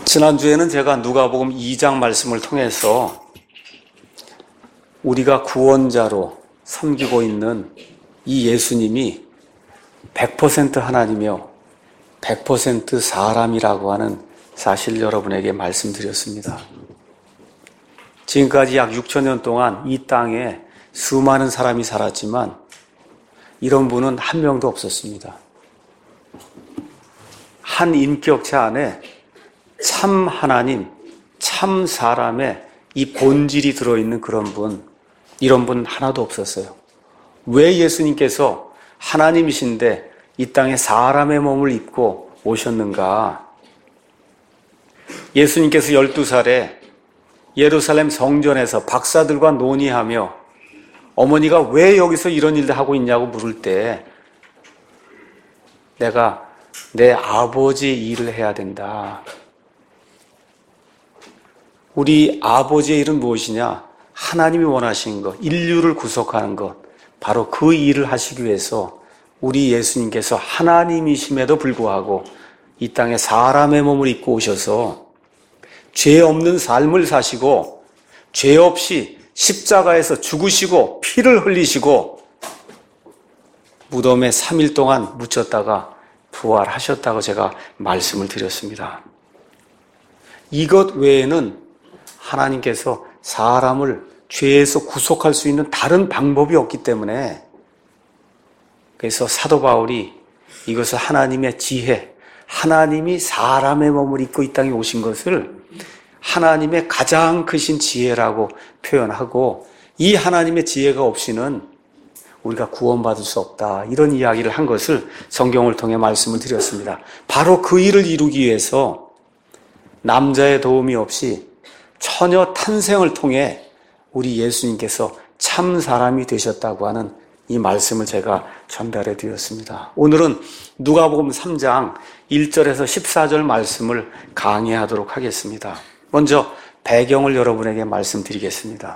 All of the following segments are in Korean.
지난주에는 제가 누가복음 2장 말씀을 통해서 우리가 구원자로 섬기고 있는 이 예수님이 100% 하나님이요 100% 사람이라고 하는 사실 여러분에게 말씀드렸습니다. 지금까지 약 6,000년 동안 이 땅에 수많은 사람이 살았지만 이런 분은 한 명도 없었습니다. 한 인격체 안에 참 하나님, 참 사람의 이 본질이 들어있는 그런 분, 이런 분 하나도 없었어요. 왜 예수님께서 하나님이신데 이 땅에 사람의 몸을 입고 오셨는가? 예수님께서 12살에 예루살렘 성전에서 박사들과 논의하며 어머니가 왜 여기서 이런 일을 하고 있냐고 물을 때 내가 내 아버지 일을 해야 된다. 우리 아버지의 일은 무엇이냐? 하나님이 원하신 것, 인류를 구속하는 것, 바로 그 일을 하시기 위해서 우리 예수님께서 하나님이심에도 불구하고 이 땅에 사람의 몸을 입고 오셔서 죄 없는 삶을 사시고 죄 없이 십자가에서 죽으시고 피를 흘리시고 무덤에 3일 동안 묻혔다가 부활하셨다고 제가 말씀을 드렸습니다. 이것 외에는 하나님께서 사람을 죄에서 구속할 수 있는 다른 방법이 없기 때문에 그래서 사도 바울이 이것을 하나님의 지혜, 하나님이 사람의 몸을 입고 이 땅에 오신 것을 하나님의 가장 크신 지혜라고 표현하고 이 하나님의 지혜가 없이는 우리가 구원받을 수 없다. 이런 이야기를 한 것을 성경을 통해 말씀을 드렸습니다. 바로 그 일을 이루기 위해서 남자의 도움이 없이 처녀 탄생을 통해 우리 예수님께서 참 사람이 되셨다고 하는 이 말씀을 제가 전달해 드렸습니다. 오늘은 누가복음 3장 1절에서 14절 말씀을 강의하도록 하겠습니다. 먼저 배경을 여러분에게 말씀드리겠습니다.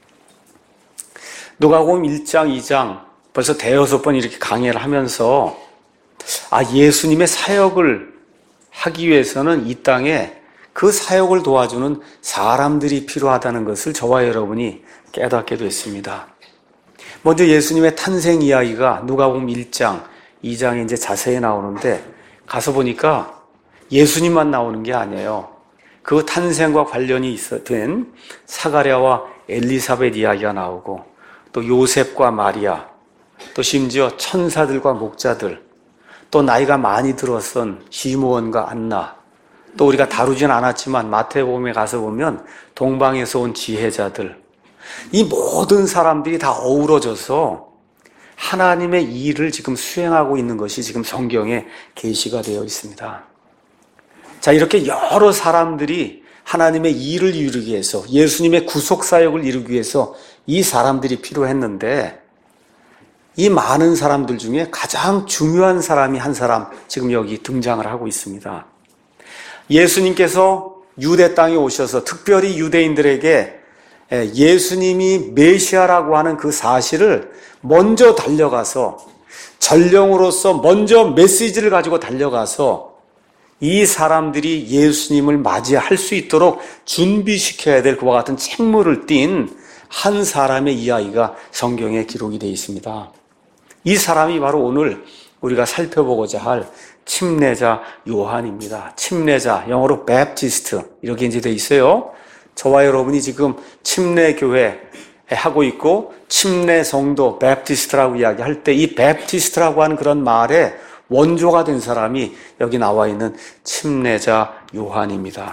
누가복음 1장, 2장 벌써 대여섯 번 이렇게 강의를 하면서 예수님의 사역을 하기 위해서는 이 땅에 그 사역을 도와주는 사람들이 필요하다는 것을 저와 여러분이 깨닫게 됐습니다. 먼저 예수님의 탄생 이야기가 누가복음 1장, 2장에 이제 자세히 나오는데 가서 보니까 예수님만 나오는 게 아니에요. 그 탄생과 관련이 된 사가랴와 엘리사벳 이야기가 나오고 또 요셉과 마리아, 또 심지어 천사들과 목자들, 또 나이가 많이 들었던 시므온과 안나, 또 우리가 다루진 않았지만 마태복음에 가서 보면 동방에서 온 지혜자들, 이 모든 사람들이 다 어우러져서 하나님의 일을 지금 수행하고 있는 것이 지금 성경에 계시가 되어 있습니다. 자, 이렇게 여러 사람들이 하나님의 일을 이루기 위해서 예수님의 구속사역을 이루기 위해서 이 사람들이 필요했는데 이 많은 사람들 중에 가장 중요한 사람이 한 사람 지금 여기 등장을 하고 있습니다. 예수님께서 유대 땅에 오셔서 특별히 유대인들에게 예수님이 메시아라고 하는 그 사실을 먼저 달려가서 전령으로서 먼저 메시지를 가지고 달려가서 이 사람들이 예수님을 맞이할 수 있도록 준비시켜야 될 그와 같은 책무를 띈 한 사람의 이야기가 성경에 기록이 되어 있습니다. 이 사람이 바로 오늘 우리가 살펴보고자 할 침례자 요한입니다. 침례자, 영어로 베프티스트 이렇게 이제 되어 있어요. 저와 여러분이 지금 침례교회 하고 있고 침례 성도 베프티스트라고 이야기할 때 이 베프티스트라고 하는 그런 말에 원조가 된 사람이 여기 나와 있는 침례자 요한입니다.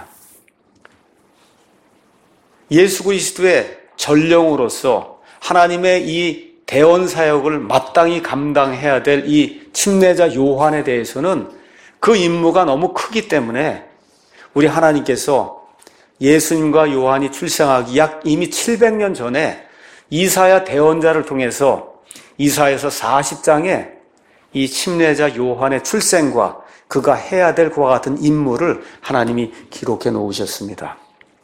예수 그리스도의 전령으로서 하나님의 이 대언 사역을 마땅히 감당해야 될 이 침례자 요한에 대해서는 그 임무가 너무 크기 때문에 우리 하나님께서 예수님과 요한이 출생하기 약 이미 700년 전에 이사야 대언자를 통해서 이사야서 40장에 이 침례자 요한의 출생과 그가 해야 될 그와 같은 임무를 하나님이 기록해 놓으셨습니다.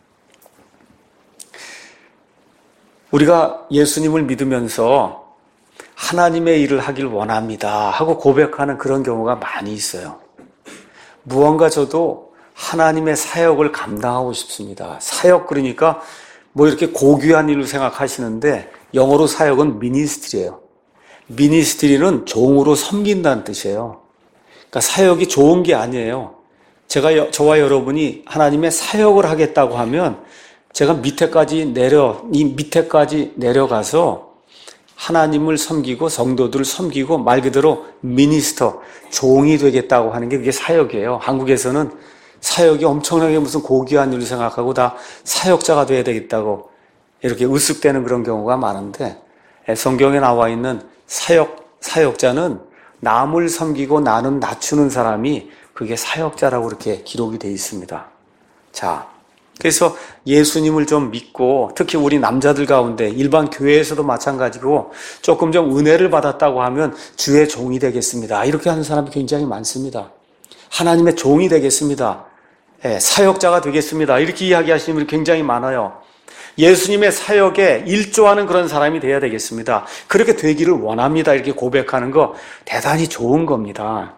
우리가 예수님을 믿으면서 하나님의 일을 하길 원합니다 하고 고백하는 그런 경우가 많이 있어요. 무언가 저도 하나님의 사역을 감당하고 싶습니다. 사역 그러니까 뭐 이렇게 고귀한 일로 생각하시는데 영어로 사역은 미니스트리예요. 미니스트리는 종으로 섬긴다는 뜻이에요. 그러니까 사역이 좋은 게 아니에요. 저와 여러분이 하나님의 사역을 하겠다고 하면 제가 이 밑에까지 내려가서 하나님을 섬기고 성도들을 섬기고 말 그대로 미니스터, 종이 되겠다고 하는 게 그게 사역이에요. 한국에서는 사역이 엄청나게 무슨 고귀한 일을 생각하고 다 사역자가 돼야 되겠다고 이렇게 으쓱대는 그런 경우가 많은데 성경에 나와 있는 사역자는 남을 섬기고 나는 낮추는 사람이 그게 사역자라고 이렇게 기록이 되어 있습니다. 자, 그래서 예수님을 좀 믿고 특히 우리 남자들 가운데 일반 교회에서도 마찬가지고 조금 좀 은혜를 받았다고 하면 주의 종이 되겠습니다. 이렇게 하는 사람이 굉장히 많습니다. 하나님의 종이 되겠습니다. 사역자가 되겠습니다. 이렇게 이야기하시는 분이 굉장히 많아요. 예수님의 사역에 일조하는 그런 사람이 되어야 되겠습니다. 그렇게 되기를 원합니다. 이렇게 고백하는 거 대단히 좋은 겁니다.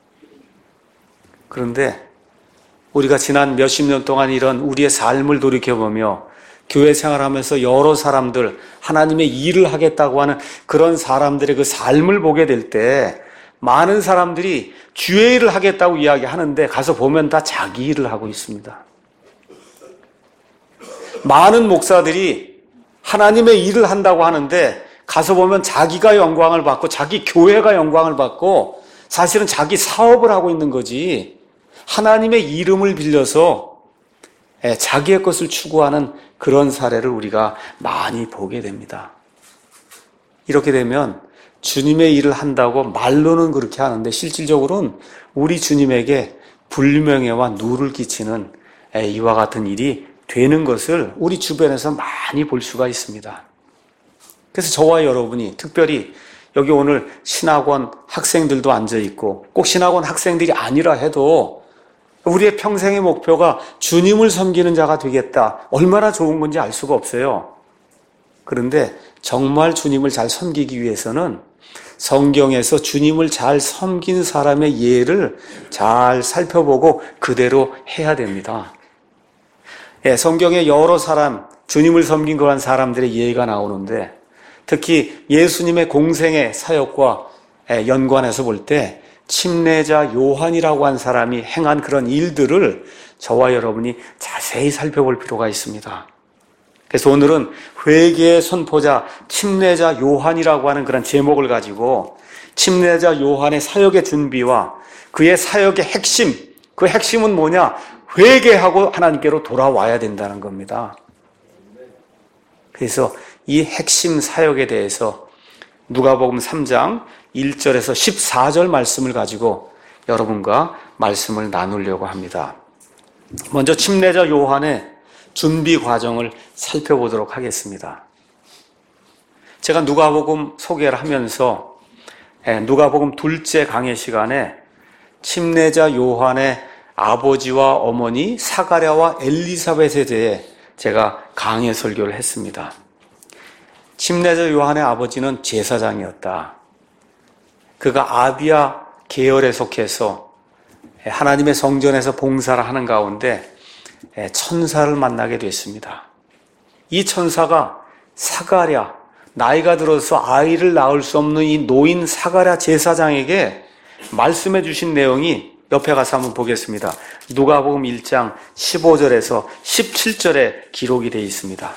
그런데 우리가 지난 몇십 년 동안 이런 우리의 삶을 돌이켜보며 교회 생활하면서 여러 사람들 하나님의 일을 하겠다고 하는 그런 사람들의 그 삶을 보게 될 때 많은 사람들이 주의 일을 하겠다고 이야기하는데 가서 보면 다 자기 일을 하고 있습니다. 많은 목사들이 하나님의 일을 한다고 하는데 가서 보면 자기가 영광을 받고 자기 교회가 영광을 받고 사실은 자기 사업을 하고 있는 거지 하나님의 이름을 빌려서 자기의 것을 추구하는 그런 사례를 우리가 많이 보게 됩니다. 이렇게 되면 주님의 일을 한다고 말로는 그렇게 하는데 실질적으로는 우리 주님에게 불명예와 누를 끼치는 이와 같은 일이 되는 것을 우리 주변에서 많이 볼 수가 있습니다. 그래서 저와 여러분이 특별히 여기 오늘 신학원 학생들도 앉아있고 꼭 신학원 학생들이 아니라 해도 우리의 평생의 목표가 주님을 섬기는 자가 되겠다. 얼마나 좋은 건지 알 수가 없어요. 그런데 정말 주님을 잘 섬기기 위해서는 성경에서 주님을 잘 섬긴 사람의 예를 잘 살펴보고 그대로 해야 됩니다. 성경에 여러 사람, 주님을 섬긴 그런 사람들의 예가 나오는데 특히 예수님의 공생의 사역과 연관해서 볼 때 침례자 요한이라고 한 사람이 행한 그런 일들을 저와 여러분이 자세히 살펴볼 필요가 있습니다. 그래서 오늘은 회개의 선포자 침례자 요한이라고 하는 그런 제목을 가지고 침례자 요한의 사역의 준비와 그의 사역의 핵심, 그 핵심은 뭐냐? 회개하고 하나님께로 돌아와야 된다는 겁니다. 그래서 이 핵심 사역에 대해서 누가복음 3장 1절에서 14절 말씀을 가지고 여러분과 말씀을 나누려고 합니다. 먼저 침례자 요한의 준비 과정을 살펴보도록 하겠습니다. 제가 누가복음 소개를 하면서 누가복음 둘째 강의 시간에 침례자 요한의 아버지와 어머니 사가랴와 엘리사벳에 대해 제가 강의 설교를 했습니다. 침례자 요한의 아버지는 제사장이었다. 그가 아비야 계열에 속해서 하나님의 성전에서 봉사를 하는 가운데 천사를 만나게 됐습니다. 이 천사가 사가랴, 나이가 들어서 아이를 낳을 수 없는 이 노인 사가랴 제사장에게 말씀해 주신 내용이 옆에 가서 한번 보겠습니다. 누가복음 1장 15절에서 17절에 기록이 되어 있습니다.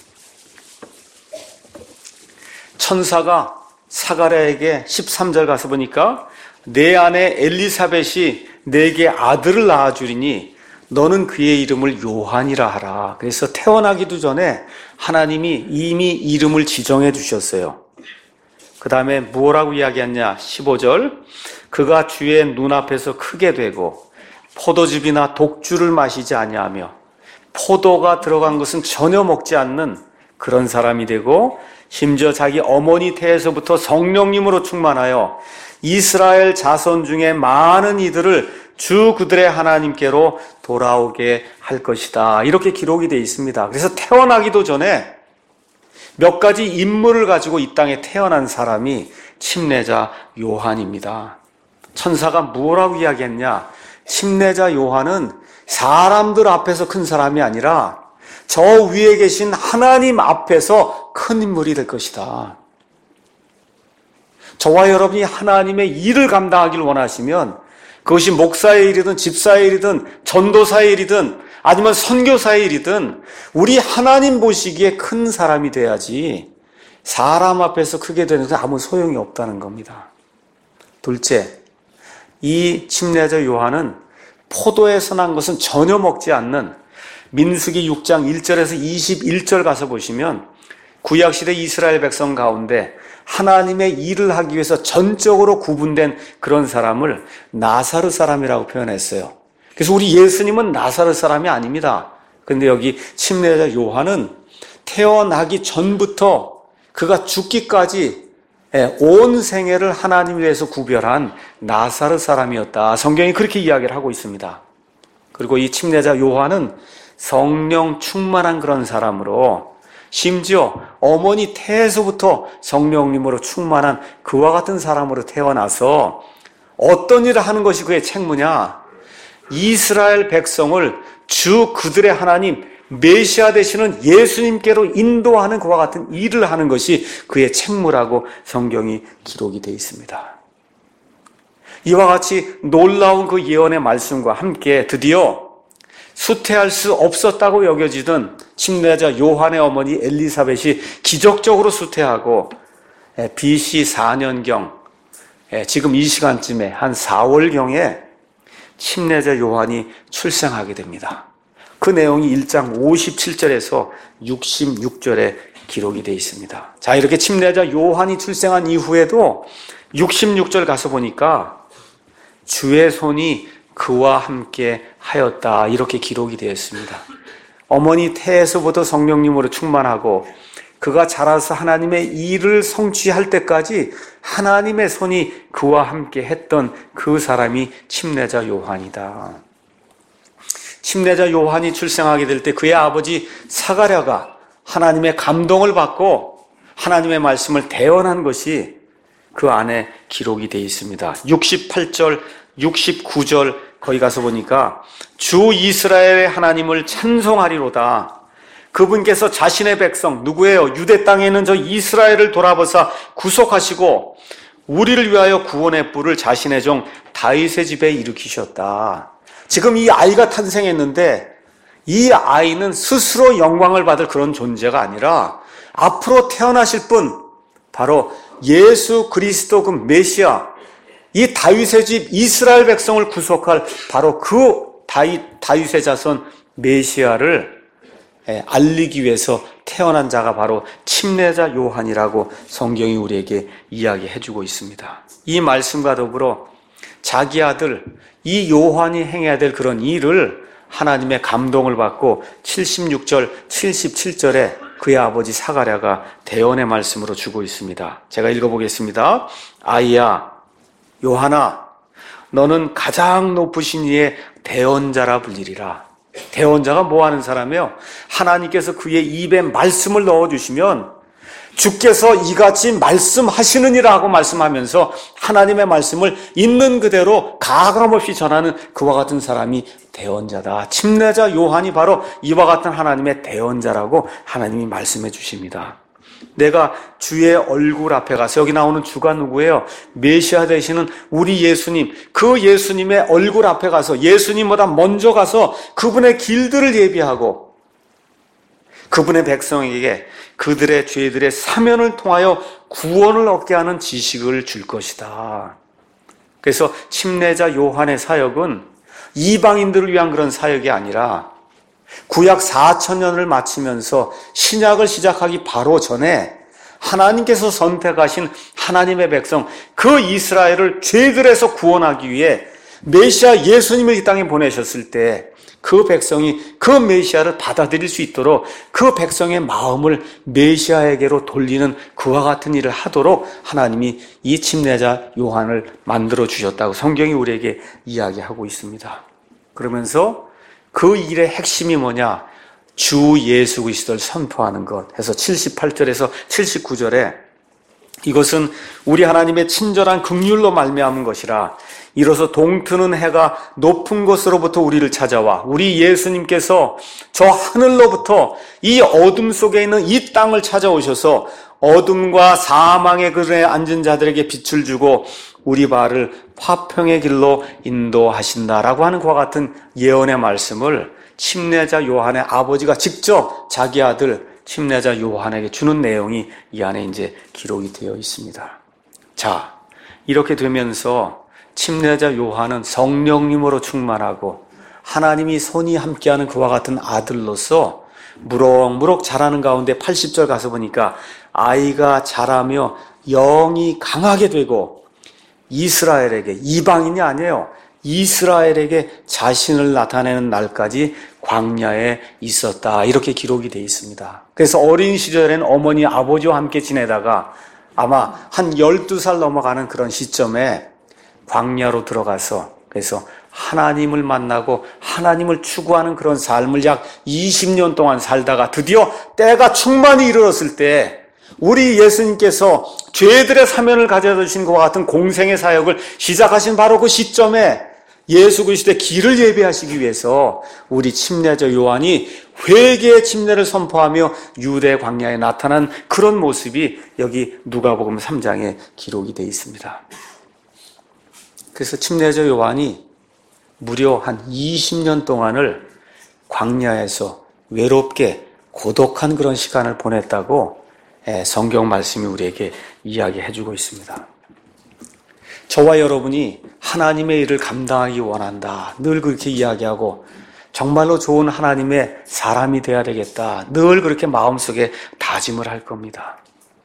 천사가 사가랴에게 13절 가서 보니까 내 아내 엘리사벳이 내게 아들을 낳아주리니 너는 그의 이름을 요한이라 하라. 그래서 태어나기도 전에 하나님이 이미 이름을 지정해 주셨어요. 그 다음에 뭐라고 이야기했냐? 15절 그가 주의 눈앞에서 크게 되고 포도즙이나 독주를 마시지 아니하며 포도가 들어간 것은 전혀 먹지 않는 그런 사람이 되고 심지어 자기 어머니 태에서부터 성령님으로 충만하여 이스라엘 자손 중에 많은 이들을 주 그들의 하나님께로 돌아오게 할 것이다. 이렇게 기록이 되어 있습니다. 그래서 태어나기도 전에 몇 가지 인물을 가지고 이 땅에 태어난 사람이 침례자 요한입니다. 천사가 뭐라고 이야기했냐? 침례자 요한은 사람들 앞에서 큰 사람이 아니라 저 위에 계신 하나님 앞에서 큰 인물이 될 것이다. 저와 여러분이 하나님의 일을 감당하길 원하시면 그것이 목사의 일이든 집사의 일이든 전도사의 일이든 아니면 선교사의 일이든 우리 하나님 보시기에 큰 사람이 돼야지 사람 앞에서 크게 되는 것은 아무 소용이 없다는 겁니다. 둘째, 이 침례자 요한은 포도에서 난 것은 전혀 먹지 않는 민수기 6장 1절에서 21절 가서 보시면 구약시대 이스라엘 백성 가운데 하나님의 일을 하기 위해서 전적으로 구분된 그런 사람을 나사렛 사람이라고 표현했어요. 그래서 우리 예수님은 나사렛 사람이 아닙니다. 그런데 여기 침례자 요한은 태어나기 전부터 그가 죽기까지 온 생애를 하나님 위해서 구별한 나사렛 사람이었다. 성경이 그렇게 이야기를 하고 있습니다. 그리고 이 침례자 요한은 성령 충만한 그런 사람으로 심지어 어머니 태에서부터 성령님으로 충만한 그와 같은 사람으로 태어나서 어떤 일을 하는 것이 그의 책무냐? 이스라엘 백성을 주 그들의 하나님 메시아 되시는 예수님께로 인도하는 그와 같은 일을 하는 것이 그의 책무라고 성경이 기록이 되어 있습니다. 이와 같이 놀라운 그 예언의 말씀과 함께 드디어 수태할 수 없었다고 여겨지던 침례자 요한의 어머니 엘리사벳이 기적적으로 수태하고 BC 4년경 지금 이 시간쯤에 한 4월경에 침례자 요한이 출생하게 됩니다. 그 내용이 1장 57절에서 66절에 기록이 되어 있습니다. 자, 이렇게 침례자 요한이 출생한 이후에도 66절 가서 보니까 주의 손이 그와 함께 하였다, 이렇게 기록이 되어 있습니다. 어머니 태에서부터 성령님으로 충만하고 그가 자라서 하나님의 일을 성취할 때까지 하나님의 손이 그와 함께 했던 그 사람이 침례자 요한이다. 침례자 요한이 출생하게 될 때 그의 아버지 사가랴가 하나님의 감동을 받고 하나님의 말씀을 대언한 것이 그 안에 기록이 되어 있습니다. 68절, 69절 거기 가서 보니까 주 이스라엘의 하나님을 찬송하리로다. 그분께서 자신의 백성 누구예요? 유대 땅에 있는 저 이스라엘을 돌아보사 구속하시고 우리를 위하여 구원의 뿔을 자신의 종 다윗의 집에 일으키셨다. 지금 이 아이가 탄생했는데 이 아이는 스스로 영광을 받을 그런 존재가 아니라 앞으로 태어나실 분, 바로 예수 그리스도 그 메시아, 이 다윗의 집 이스라엘 백성을 구속할 바로 그 다윗의 자손 메시아를 알리기 위해서 태어난 자가 바로 침례자 요한이라고 성경이 우리에게 이야기해주고 있습니다. 이 말씀과 더불어 자기 아들 이 요한이 행해야 될 그런 일을 하나님의 감동을 받고 76절, 77절에 그의 아버지 사가랴가 대언의 말씀으로 주고 있습니다. 제가 읽어보겠습니다. 아이야, 요한아, 너는 가장 높으신 이의 대언자라 불리리라. 대언자가 뭐 하는 사람이에요? 하나님께서 그의 입에 말씀을 넣어주시면 주께서 이같이 말씀하시느니라 고 말씀하면서 하나님의 말씀을 있는 그대로 가감없이 전하는 그와 같은 사람이 대언자다. 침례자 요한이 바로 이와 같은 하나님의 대언자라고 하나님이 말씀해 주십니다. 내가 주의 얼굴 앞에 가서, 여기 나오는 주가 누구예요? 메시아 되시는 우리 예수님, 그 예수님의 얼굴 앞에 가서 예수님보다 먼저 가서 그분의 길들을 예비하고 그분의 백성에게 그들의 죄들의 사면을 통하여 구원을 얻게 하는 지식을 줄 것이다. 그래서 침례자 요한의 사역은 이방인들을 위한 그런 사역이 아니라 구약 4,000년을 마치면서 신약을 시작하기 바로 전에 하나님께서 선택하신 하나님의 백성, 그 이스라엘을 죄들에서 구원하기 위해 메시아 예수님을 이 땅에 보내셨을 때 그 백성이 그 메시아를 받아들일 수 있도록 그 백성의 마음을 메시아에게로 돌리는 그와 같은 일을 하도록 하나님이 이 침례자 요한을 만들어 주셨다고 성경이 우리에게 이야기하고 있습니다. 그러면서 그 일의 핵심이 뭐냐? 주 예수 그리스도를 선포하는 것 해서 78절에서 79절에 이것은 우리 하나님의 친절한 긍휼로 말미암은 것이라 이로써 동트는 해가 높은 곳으로부터 우리를 찾아와 우리 예수님께서 저 하늘로부터 이 어둠 속에 있는 이 땅을 찾아오셔서 어둠과 사망의 그늘에 앉은 자들에게 빛을 주고 우리 발을 화평의 길로 인도하신다라고 하는 그와 같은 예언의 말씀을 침례자 요한의 아버지가 직접 자기 아들 침례자 요한에게 주는 내용이 이 안에 이제 기록이 되어 있습니다. 자, 이렇게 되면서 침례자 요한은 성령님으로 충만하고 하나님이 손이 함께하는 그와 같은 아들로서 무럭무럭 자라는 가운데 80절 가서 보니까 아이가 자라며 영이 강하게 되고 이스라엘에게, 이방인이 아니에요, 이스라엘에게 자신을 나타내는 날까지 광야에 있었다, 이렇게 기록이 되어 있습니다. 그래서 어린 시절엔 어머니 아버지와 함께 지내다가 아마 한 12살 넘어가는 그런 시점에 광야로 들어가서 그래서 하나님을 만나고 하나님을 추구하는 그런 삶을 약 20년 동안 살다가 드디어 때가 충만히 이르렀을 때 우리 예수님께서 죄들의 사면을 가져다 주신 것과 같은 공생의 사역을 시작하신 바로 그 시점에 예수 그리스도의 길을 예비하시기 위해서 우리 침례자 요한이 회개의 침례를 선포하며 유대 광야에 나타난 그런 모습이 여기 누가복음 3장에 기록이 되어 있습니다. 그래서 침례자 요한이 무려 한 20년 동안을 광야에서 외롭게 고독한 그런 시간을 보냈다고 성경 말씀이 우리에게 이야기해주고 있습니다. 저와 여러분이 하나님의 일을 감당하기 원한다, 늘 그렇게 이야기하고 정말로 좋은 하나님의 사람이 되어야 되겠다, 늘 그렇게 마음속에 다짐을 할 겁니다.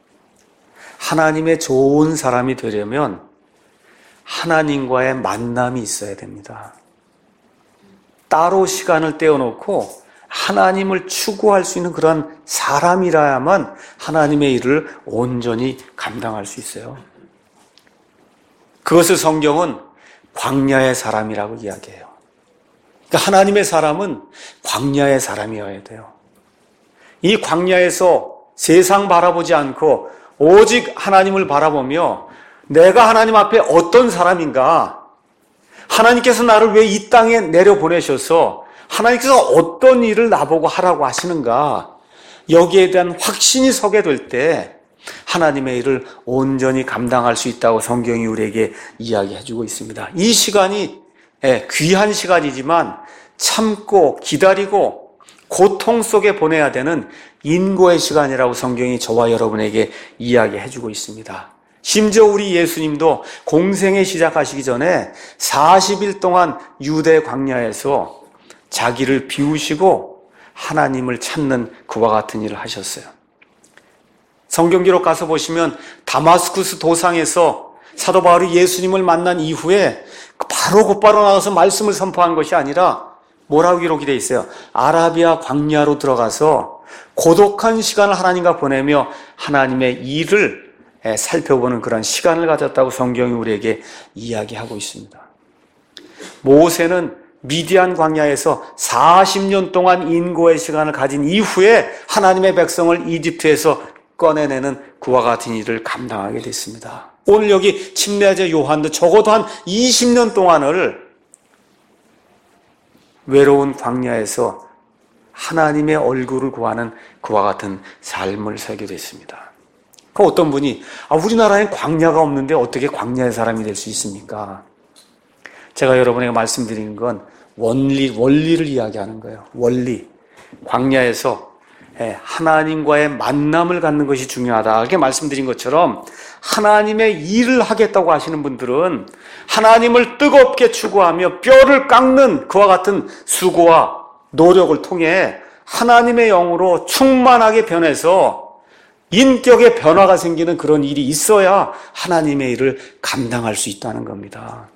하나님의 좋은 사람이 되려면 하나님과의 만남이 있어야 됩니다. 따로 시간을 떼어놓고 하나님을 추구할 수 있는 그런 사람이라야만 하나님의 일을 온전히 감당할 수 있어요. 그것을 성경은 광야의 사람이라고 이야기해요. 그러니까 하나님의 사람은 광야의 사람이어야 돼요. 이 광야에서 세상 바라보지 않고 오직 하나님을 바라보며 내가 하나님 앞에 어떤 사람인가, 하나님께서 나를 왜 이 땅에 내려보내셔서 하나님께서 어떤 일을 나보고 하라고 하시는가, 여기에 대한 확신이 서게 될 때 하나님의 일을 온전히 감당할 수 있다고 성경이 우리에게 이야기해주고 있습니다. 이 시간이 귀한 시간이지만 참고 기다리고 고통 속에 보내야 되는 인고의 시간이라고 성경이 저와 여러분에게 이야기해주고 있습니다. 심지어 우리 예수님도 공생에 시작하시기 전에 40일 동안 유대 광야에서 자기를 비우시고 하나님을 찾는 그와 같은 일을 하셨어요. 성경 기록 가서 보시면 다마스쿠스 도상에서 사도 바울이 예수님을 만난 이후에 바로 곧바로 나가서 말씀을 선포한 것이 아니라 뭐라고 기록이 되어 있어요? 아라비아 광야로 들어가서 고독한 시간을 하나님과 보내며 하나님의 일을 살펴보는 그런 시간을 가졌다고 성경이 우리에게 이야기하고 있습니다. 모세는 미디안 광야에서 40년 동안 인고의 시간을 가진 이후에 하나님의 백성을 이집트에서 꺼내내는 그와 같은 일을 감당하게 됐습니다. 오늘 여기 침례자 요한도 적어도 한 20년 동안을 외로운 광야에서 하나님의 얼굴을 구하는 그와 같은 삶을 살게 됐습니다. 그 어떤 분이 우리나라엔 광야가 없는데 어떻게 광야의 사람이 될 수 있습니까? 제가 여러분에게 말씀드리는 건 원리를 이야기하는 거예요. 원리. 광야에서 하나님과의 만남을 갖는 것이 중요하다, 이렇게 말씀드린 것처럼 하나님의 일을 하겠다고 하시는 분들은 하나님을 뜨겁게 추구하며 뼈를 깎는 그와 같은 수고와 노력을 통해 하나님의 영으로 충만하게 변해서 인격의 변화가 생기는 그런 일이 있어야 하나님의 일을 감당할 수 있다는 겁니다.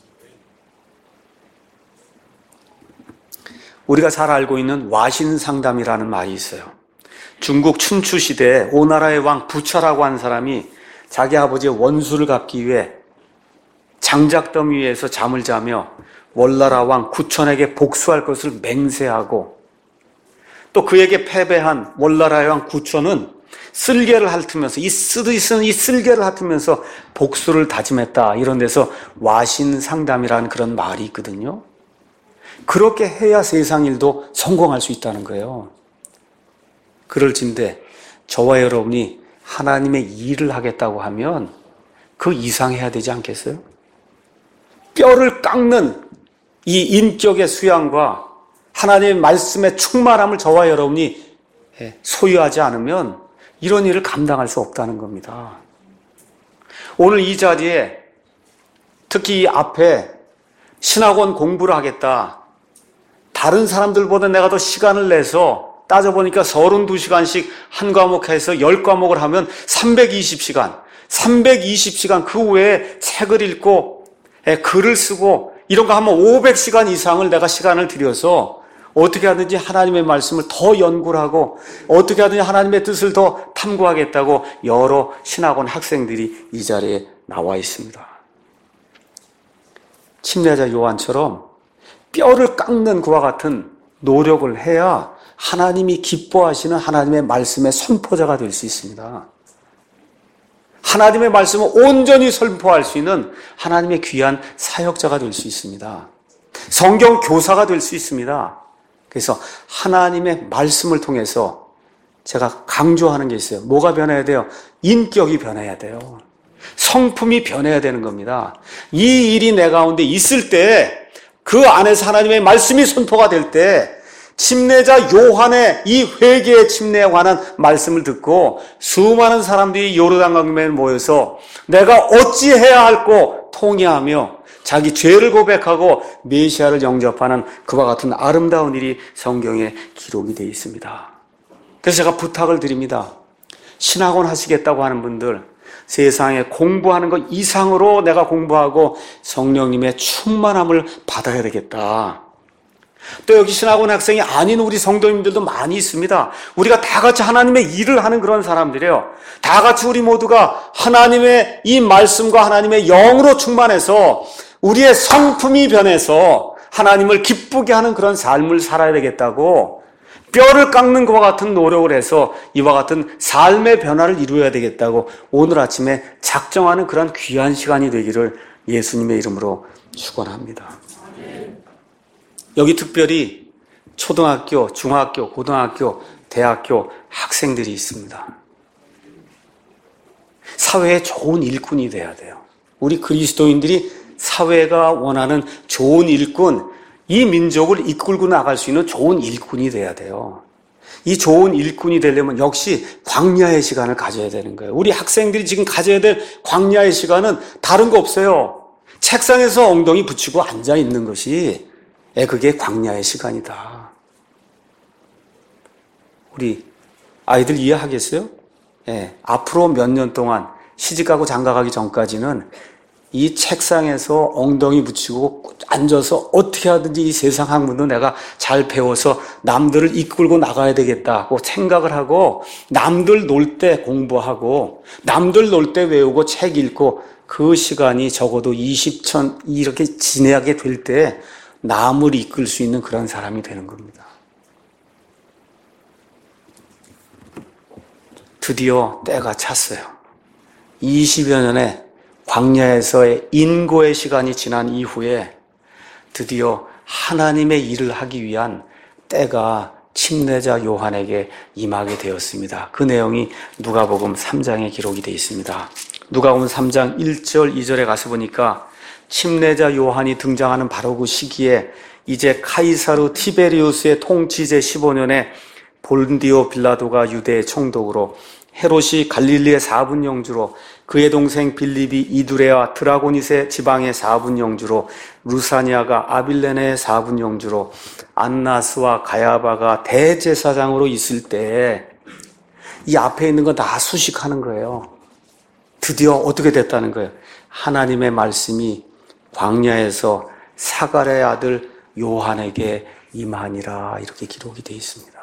우리가 잘 알고 있는 와신상담이라는 말이 있어요. 중국 춘추 시대에 오나라의 왕 부차라고 한 사람이 자기 아버지의 원수를 갚기 위해 장작더미 위에서 잠을 자며 월나라 왕 구천에게 복수할 것을 맹세하고 또 그에게 패배한 월나라의 왕 구천은 쓸개를 핥으면서 이 쓰는 이 쓸개를 핥으면서 복수를 다짐했다. 이런 데서 와신상담이라는 그런 말이 있거든요. 그렇게 해야 세상 일도 성공할 수 있다는 거예요. 그럴진데 저와 여러분이 하나님의 일을 하겠다고 하면 그 이상 해야 되지 않겠어요? 뼈를 깎는 이 인격의 수양과 하나님의 말씀의 충만함을 저와 여러분이 소유하지 않으면 이런 일을 감당할 수 없다는 겁니다. 오늘 이 자리에 특히 이 앞에 신학원 공부를 하겠다. 다른 사람들보다 내가 더 시간을 내서 따져보니까 32시간씩 한 과목 해서 10과목을 하면 320시간. 320시간 그 외에 책을 읽고 글을 쓰고 이런 거 하면 500시간 이상을 내가 시간을 들여서 어떻게 하든지 하나님의 말씀을 더 연구를 하고 어떻게 하든지 하나님의 뜻을 더 탐구하겠다고 여러 신학원 학생들이 이 자리에 나와 있습니다. 침례자 요한처럼 뼈를 깎는 그와 같은 노력을 해야 하나님이 기뻐하시는 하나님의 말씀의 선포자가 될 수 있습니다. 하나님의 말씀을 온전히 선포할 수 있는 하나님의 귀한 사역자가 될 수 있습니다. 성경 교사가 될 수 있습니다. 그래서 하나님의 말씀을 통해서 제가 강조하는 게 있어요. 뭐가 변해야 돼요? 인격이 변해야 돼요. 성품이 변해야 되는 겁니다. 이 일이 내 가운데 있을 때 그 안에서 하나님의 말씀이 선포가 될 때 침례자 요한의 이 회개의 침례에 관한 말씀을 듣고 수많은 사람들이 요르단강변에 모여서 내가 어찌해야 할꼬 통회하며 자기 죄를 고백하고 메시아를 영접하는 그와 같은 아름다운 일이 성경에 기록이 되어 있습니다. 그래서 제가 부탁을 드립니다. 신학원 하시겠다고 하는 분들, 세상에 공부하는 것 이상으로 내가 공부하고 성령님의 충만함을 받아야 되겠다. 또 여기 신학원 학생이 아닌 우리 성도님들도 많이 있습니다. 우리가 다 같이 하나님의 일을 하는 그런 사람들이에요. 다 같이 우리 모두가 하나님의 이 말씀과 하나님의 영으로 충만해서 우리의 성품이 변해서 하나님을 기쁘게 하는 그런 삶을 살아야 되겠다고 뼈를 깎는 것과 같은 노력을 해서 이와 같은 삶의 변화를 이루어야 되겠다고 오늘 아침에 작정하는 그런 귀한 시간이 되기를 예수님의 이름으로 축원합니다. 여기 특별히 초등학교, 중학교, 고등학교, 대학교 학생들이 있습니다. 사회에 좋은 일꾼이 돼야 돼요. 우리 그리스도인들이 사회가 원하는 좋은 일꾼, 이 민족을 이끌고 나갈 수 있는 좋은 일꾼이 돼야 돼요. 이 좋은 일꾼이 되려면 역시 광야의 시간을 가져야 되는 거예요. 우리 학생들이 지금 가져야 될 광야의 시간은 다른 거 없어요. 책상에서 엉덩이 붙이고 앉아 있는 것이 그게 광야의 시간이다. 우리 아이들 이해하겠어요? 앞으로 몇 년 동안 시집가고 장가가기 전까지는 이 책상에서 엉덩이 붙이고 앉아서 어떻게 하든지 이 세상 학문도 내가 잘 배워서 남들을 이끌고 나가야 되겠다고 생각을 하고 남들 놀 때 공부하고 남들 놀 때 외우고 책 읽고 그 시간이 적어도 20천 이렇게 지내게 될 때 남을 이끌 수 있는 그런 사람이 되는 겁니다. 드디어 때가 찼어요. 20여 년의 광야에서의 인고의 시간이 지난 이후에 드디어 하나님의 일을 하기 위한 때가 침례자 요한에게 임하게 되었습니다. 그 내용이 누가복음 3장에 기록이 되어 있습니다. 누가복음 3장 1절 2절에 가서 보니까 침례자 요한이 등장하는 바로 그 시기에 이제 카이사르 티베리우스의 통치 제15년에 본디오 빌라도가 유대의 총독으로 헤롯이 갈릴리의 4분 영주로 그의 동생 빌립이 이두레와 드라고니세 지방의 4분 영주로 루사니아가 아빌레네의 4분 영주로 안나스와 가야바가 대제사장으로 있을 때 이 앞에 있는 거 다 수식하는 거예요. 드디어 어떻게 됐다는 거예요? 하나님의 말씀이 광야에서 사갈의 아들 요한에게 임하니라 이렇게 기록이 되어 있습니다.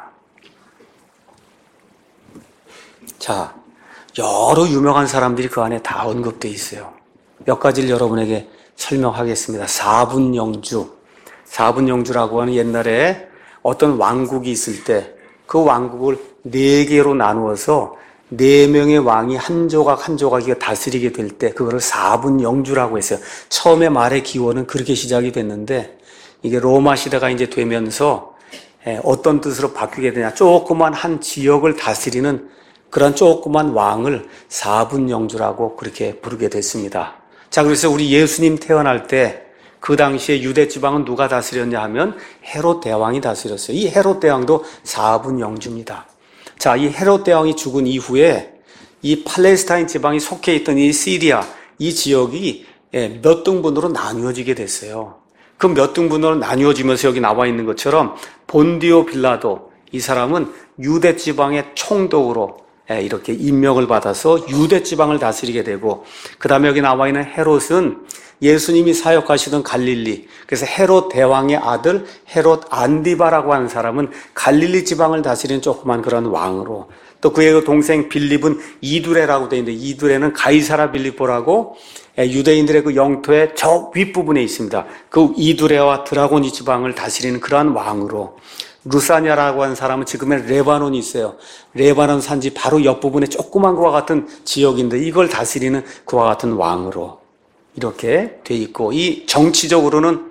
자, 여러 유명한 사람들이 그 안에 다 언급되어 있어요. 몇 가지를 여러분에게 설명하겠습니다. 4분 영주. 4분 영주라고 하는 옛날에 어떤 왕국이 있을 때 그 왕국을 4개로 나누어서 4명의 왕이 한 조각 한 조각이 다스리게 될 때 그거를 4분 영주라고 했어요. 처음에 말의 기원은 그렇게 시작이 됐는데 이게 로마 시대가 이제 되면서 어떤 뜻으로 바뀌게 되냐. 조그만 한 지역을 다스리는 그런 조그만 왕을 4분 영주라고 그렇게 부르게 됐습니다. 자, 그래서 우리 예수님 태어날 때 그 당시에 유대 지방은 누가 다스렸냐 하면 헤롯 대왕이 다스렸어요. 이 헤롯 대왕도 4분 영주입니다. 자, 이 헤롯 대왕이 죽은 이후에 이 팔레스타인 지방이 속해 있던 이 시리아, 이 지역이 몇 등분으로 나뉘어지게 됐어요. 그 몇 등분으로 나뉘어지면서 여기 나와 있는 것처럼 본디오 빌라도, 이 사람은 유대 지방의 총독으로 이렇게 임명을 받아서 유대 지방을 다스리게 되고, 그 다음에 여기 나와 있는 헤롯은 예수님이 사역하시던 갈릴리, 그래서 헤롯 대왕의 아들 헤롯 안디바라고 하는 사람은 갈릴리 지방을 다스리는 조그만 그런 왕으로, 또 그의 동생 빌립은 이두레라고 되어 있는데 이두레는 가이사라 빌립보라고 유대인들의 그 영토의 저 윗부분에 있습니다. 그 이두레와 드라고니 지방을 다스리는 그러한 왕으로, 루사냐라고 하는 사람은 지금의 레바논이 있어요. 레바논 산지 바로 옆부분에 조그만 것과 같은 지역인데 이걸 다스리는 그와 같은 왕으로 이렇게 돼 있고, 이 정치적으로는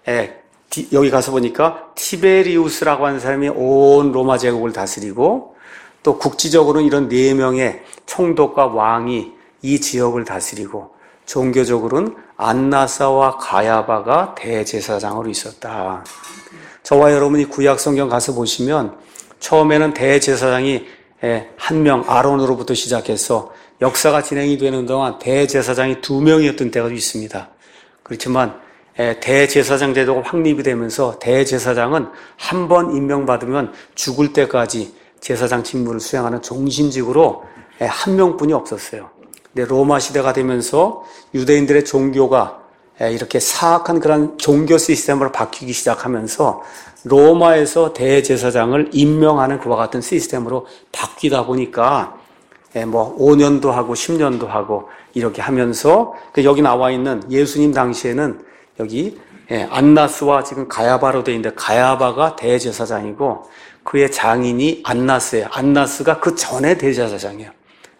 여기 가서 보니까 티베리우스라고 하는 사람이 온 로마 제국을 다스리고, 또 국지적으로는 이런 4명의 총독과 왕이 이 지역을 다스리고, 종교적으로는 안나사와 가야바가 대제사장으로 있었다. 저와 여러분이 구약 성경 가서 보시면 처음에는 대제사장이 한 명 아론으로부터 시작해서 역사가 진행이 되는 동안 대제사장이 2명이었던 때가 있습니다. 그렇지만 대제사장 제도가 확립이 되면서 대제사장은 한 번 임명받으면 죽을 때까지 제사장 직무를 수행하는 종신직으로 한 명뿐이 없었어요. 근데 로마 시대가 되면서 유대인들의 종교가 이렇게 사악한 그런 종교 시스템으로 바뀌기 시작하면서 로마에서 대제사장을 임명하는 그와 같은 시스템으로 바뀌다 보니까 5년도 하고 10년도 하고 이렇게 하면서 여기 나와 있는 예수님 당시에는 여기 안나스와 지금 가야바로 되어 있는데 가야바가 대제사장이고 그의 장인이 안나스예요. 안나스가 그 전에 대제사장이에요.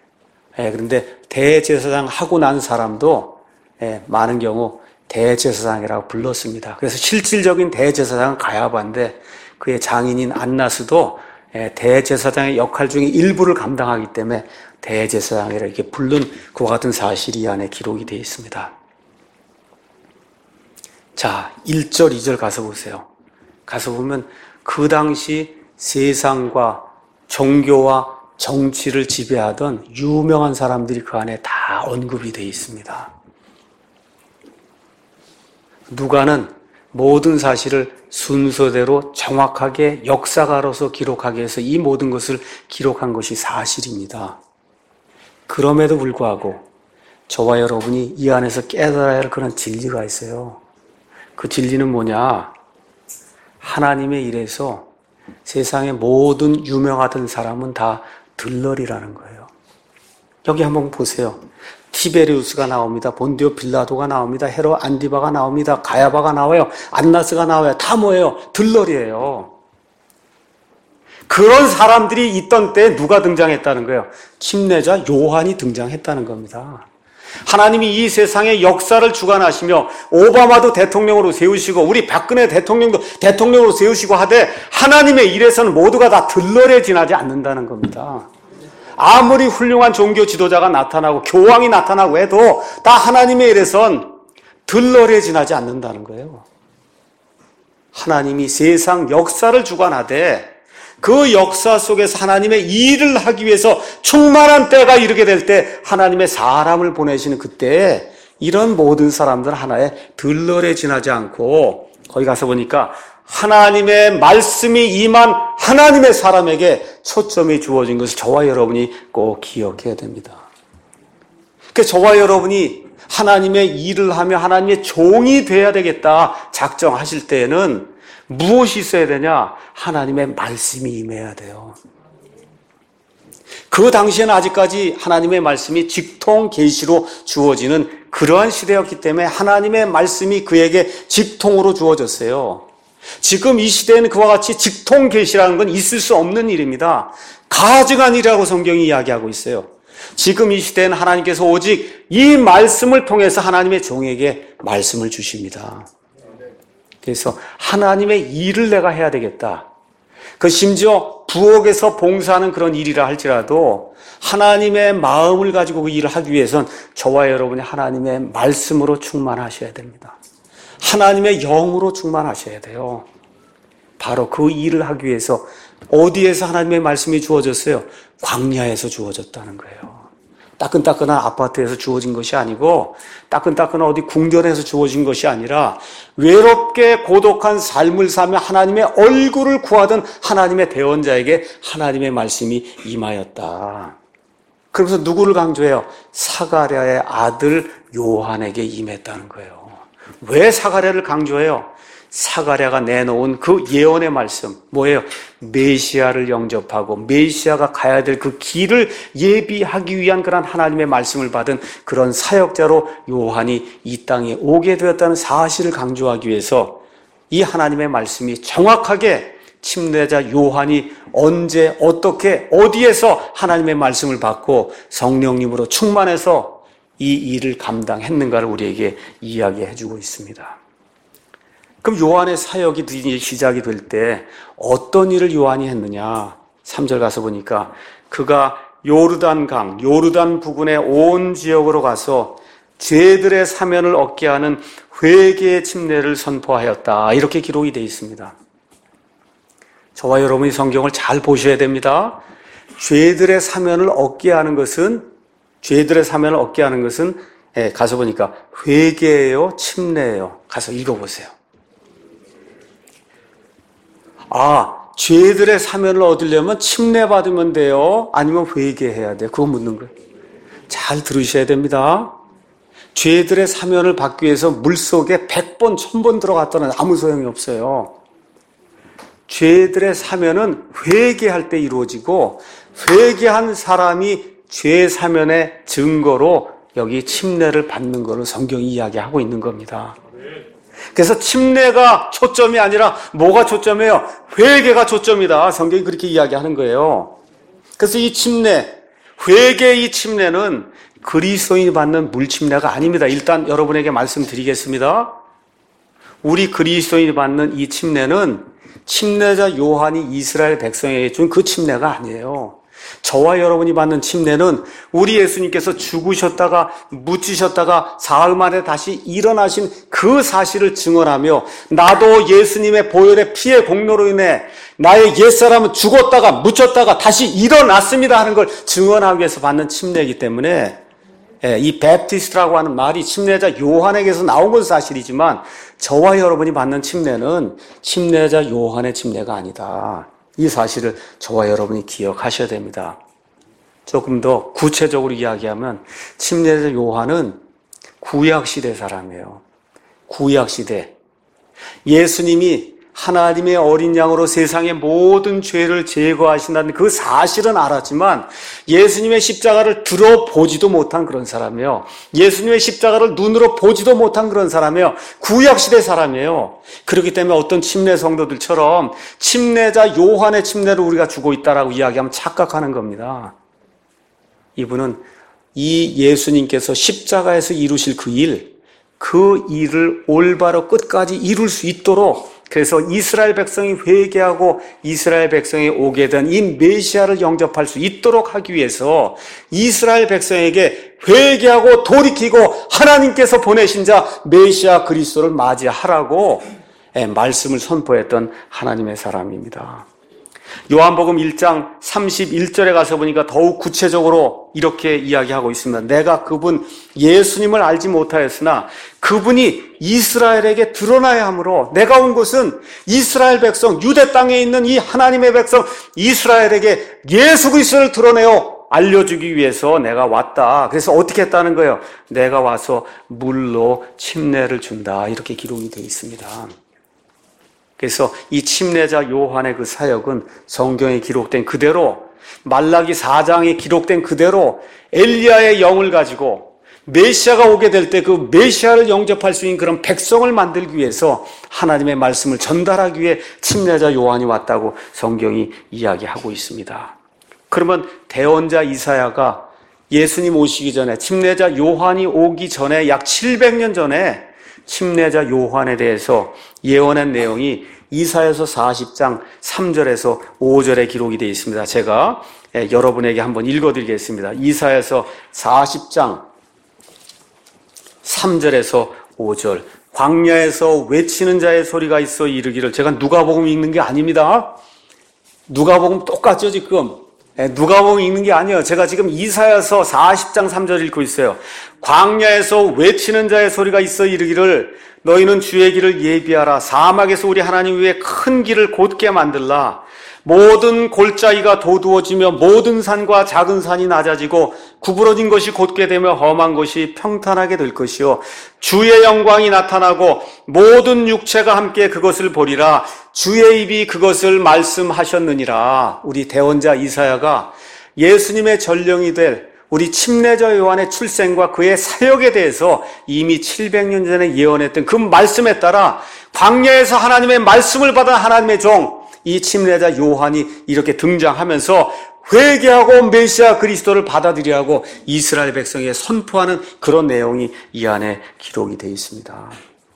그런데 대제사장 하고 난 사람도 많은 경우 대제사장이라고 불렀습니다. 그래서 실질적인 대제사장은 가야바인데 그의 장인인 안나스도 대제사장의 역할 중에 일부를 감당하기 때문에 대제사장이라 이렇게 부른 그와 같은 사실이 이 안에 기록이 되어 있습니다. 자, 1절, 2절 가서 보세요. 가서 보면 그 당시 세상과 종교와 정치를 지배하던 유명한 사람들이 그 안에 다 언급이 되어 있습니다. 누가는 모든 사실을 순서대로 정확하게 역사가로서 기록하기 위해서 이 모든 것을 기록한 것이 사실입니다. 그럼에도 불구하고 저와 여러분이 이 안에서 깨달아야 할 그런 진리가 있어요. 그 진리는 뭐냐? 하나님의 일에서 세상의 모든 유명하던 사람은 다 들러리라는 거예요. 여기 한번 보세요. 티베리우스가 나옵니다. 본디오 빌라도가 나옵니다. 헤롯 안디바가 나옵니다. 가야바가 나와요. 안나스가 나와요. 다 뭐예요? 들러리예요. 그런 사람들이 있던 때 누가 등장했다는 거예요? 침례자 요한이 등장했다는 겁니다. 하나님이 이 세상의 역사를 주관하시며 오바마도 대통령으로 세우시고 우리 박근혜 대통령도 대통령으로 세우시고 하되 하나님의 일에서는 모두가 다 들러리에 지나지 않는다는 겁니다. 아무리 훌륭한 종교 지도자가 나타나고 교황이 나타나고 해도 다 하나님의 일에선 들러리에 지나지 않는다는 거예요. 하나님이 세상 역사를 주관하되 그 역사 속에서 하나님의 일을 하기 위해서 충만한 때가 이르게 될 때 하나님의 사람을 보내시는 그때에 이런 모든 사람들 하나에 들러리에 지나지 않고 거기 가서 보니까 하나님의 말씀이 임한 하나님의 사람에게 초점이 주어진 것을 저와 여러분이 꼭 기억해야 됩니다. 그래서 저와 여러분이 하나님의 일을 하며 하나님의 종이 돼야 되겠다 작정하실 때에는 무엇이 있어야 되냐? 하나님의 말씀이 임해야 돼요. 그 당시에는 아직까지 하나님의 말씀이 직통 계시로 주어지는 그러한 시대였기 때문에 하나님의 말씀이 그에게 직통으로 주어졌어요. 지금 이 시대에는 그와 같이 직통 계시라는 건 있을 수 없는 일입니다. 가증한 일이라고 성경이 이야기하고 있어요. 지금 이 시대에는 하나님께서 오직 이 말씀을 통해서 하나님의 종에게 말씀을 주십니다. 그래서 하나님의 일을 내가 해야 되겠다. 그 심지어 부엌에서 봉사하는 그런 일이라 할지라도 하나님의 마음을 가지고 그 일을 하기 위해선 저와 여러분이 하나님의 말씀으로 충만하셔야 됩니다. 하나님의 영으로 충만하셔야 돼요. 바로 그 일을 하기 위해서 어디에서 하나님의 말씀이 주어졌어요? 광야에서 주어졌다는 거예요. 따끈따끈한 아파트에서 주어진 것이 아니고 따끈따끈한 어디 궁전에서 주어진 것이 아니라 외롭게 고독한 삶을 살며 하나님의 얼굴을 구하던 하나님의 대언자에게 하나님의 말씀이 임하였다. 그러면서 누구를 강조해요? 사가랴의 아들 요한에게 임했다는 거예요. 왜 사가랴를 강조해요? 사가랴가 내놓은 그 예언의 말씀 뭐예요? 메시아를 영접하고 메시아가 가야 될 그 길을 예비하기 위한 그런 하나님의 말씀을 받은 그런 사역자로 요한이 이 땅에 오게 되었다는 사실을 강조하기 위해서 이 하나님의 말씀이 정확하게 침례자 요한이 언제 어떻게 어디에서 하나님의 말씀을 받고 성령님으로 충만해서 이 일을 감당했는가를 우리에게 이야기해 주고 있습니다. 그럼 요한의 사역이 시작이 될 때 어떤 일을 요한이 했느냐? 3절 가서 보니까 그가 요르단강, 요르단 부근의 온 지역으로 가서 죄들의 사면을 얻게 하는 회개의 침례를 선포하였다. 이렇게 기록이 되어 있습니다. 저와 여러분이 성경을 잘 보셔야 됩니다. 죄들의 사면을 얻게 하는 것은 가서 보니까 회개예요, 침례예요. 가서 읽어보세요. 죄들의 사면을 얻으려면 침례 받으면 돼요? 아니면 회개해야 돼요? 그거 묻는 거예요. 잘 들으셔야 됩니다. 죄들의 사면을 받기 위해서 물속에 100번, 1000번 들어갔다는 아무 소용이 없어요. 죄들의 사면은 회개할 때 이루어지고 회개한 사람이 죄 사면의 증거로 여기 침례를 받는 것을 성경이 이야기하고 있는 겁니다. 그래서 침례가 초점이 아니라 뭐가 초점이에요? 회개가 초점이다. 성경이 그렇게 이야기하는 거예요. 그래서 이 침례, 회개의 이 침례는 그리스도인이 받는 물침례가 아닙니다. 일단 여러분에게 말씀드리겠습니다. 우리 그리스도인이 받는 이 침례는 침례자 요한이 이스라엘 백성에게 준 그 침례가 아니에요. 저와 여러분이 받는 침례는 우리 예수님께서 죽으셨다가 묻히셨다가 사흘 만에 다시 일어나신 그 사실을 증언하며 나도 예수님의 보혈의 피의 공로로 인해 나의 옛사람은 죽었다가 묻혔다가 다시 일어났습니다 하는 걸 증언하기 위해서 받는 침례이기 때문에 이 베프티스트라고 하는 말이 침례자 요한에게서 나온 건 사실이지만 저와 여러분이 받는 침례는 침례자 요한의 침례가 아니다. 이 사실을 저와 여러분이 기억하셔야 됩니다. 조금 더 구체적으로 이야기하면 침례자 요한은 구약시대 사람이에요. 구약시대. 예수님이 하나님의 어린 양으로 세상의 모든 죄를 제거하신다는 그 사실은 알았지만 예수님의 십자가를 들어보지도 못한 그런 사람이에요. 예수님의 십자가를 눈으로 보지도 못한 그런 사람이에요. 구약시대 사람이에요. 그렇기 때문에 어떤 침례 성도들처럼 침례자 요한의 침례를 우리가 주고 있다라고 이야기하면 착각하는 겁니다. 이분은 이 예수님께서 십자가에서 이루실 그 일을 올바로 끝까지 이룰 수 있도록 그래서 이스라엘 백성이 회개하고 이스라엘 백성이 오게 된 이 메시아를 영접할 수 있도록 하기 위해서 이스라엘 백성에게 회개하고 돌이키고 하나님께서 보내신 자 메시아 그리스도를 맞이하라고 말씀을 선포했던 하나님의 사람입니다. 요한복음 1장 31절에 가서 보니까 더욱 구체적으로 이렇게 이야기하고 있습니다. 내가 그분 예수님을 알지 못하였으나 그분이 이스라엘에게 드러나야 하므로 내가 온 것은 이스라엘 백성, 유대 땅에 있는 이 하나님의 백성 이스라엘에게 예수 그리스도를 드러내어 알려주기 위해서 내가 왔다. 그래서 어떻게 했다는 거예요? 내가 와서 물로 침례를 준다. 이렇게 기록이 되어 있습니다. 그래서 이 침례자 요한의 그 사역은 성경에 기록된 그대로 말라기 4장에 기록된 그대로 엘리야의 영을 가지고 메시아가 오게 될 때 그 메시아를 영접할 수 있는 그런 백성을 만들기 위해서 하나님의 말씀을 전달하기 위해 침례자 요한이 왔다고 성경이 이야기하고 있습니다. 그러면 대언자 이사야가 예수님 오시기 전에, 침례자 요한이 오기 전에 약 700년 전에 침례자 요한에 대해서 예언한 내용이 이사야서 40장 3절에서 5절에 기록이 되어 있습니다. 제가 여러분에게 한번 읽어드리겠습니다. 이사야서 40장 3절에서 5절. 광야에서 외치는 자의 소리가 있어 이르기를. 제가 누가복음 읽는 게 아닙니다. 누가복음 똑같죠 지금. 누가복음 읽는 게 아니에요. 제가 지금 이사야서 40장 3절 읽고 있어요. 광야에서 외치는 자의 소리가 있어 이르기를 너희는 주의 길을 예비하라. 사막에서 우리 하나님 위에 큰 길을 곧게 만들라. 모든 골짜기가 도두어지며 모든 산과 작은 산이 낮아지고 구부러진 것이 곧게 되며 험한 것이 평탄하게 될 것이요 주의 영광이 나타나고 모든 육체가 함께 그것을 보리라. 주의 입이 그것을 말씀하셨느니라. 우리 대언자 이사야가 예수님의 전령이 될 우리 침례자 요한의 출생과 그의 사역에 대해서 이미 700년 전에 예언했던 그 말씀에 따라 광야에서 하나님의 말씀을 받은 하나님의 종, 이 침례자 요한이 이렇게 등장하면서 회개하고 메시아 그리스도를 받아들이라고 이스라엘 백성에게 선포하는 그런 내용이 이 안에 기록이 되어 있습니다.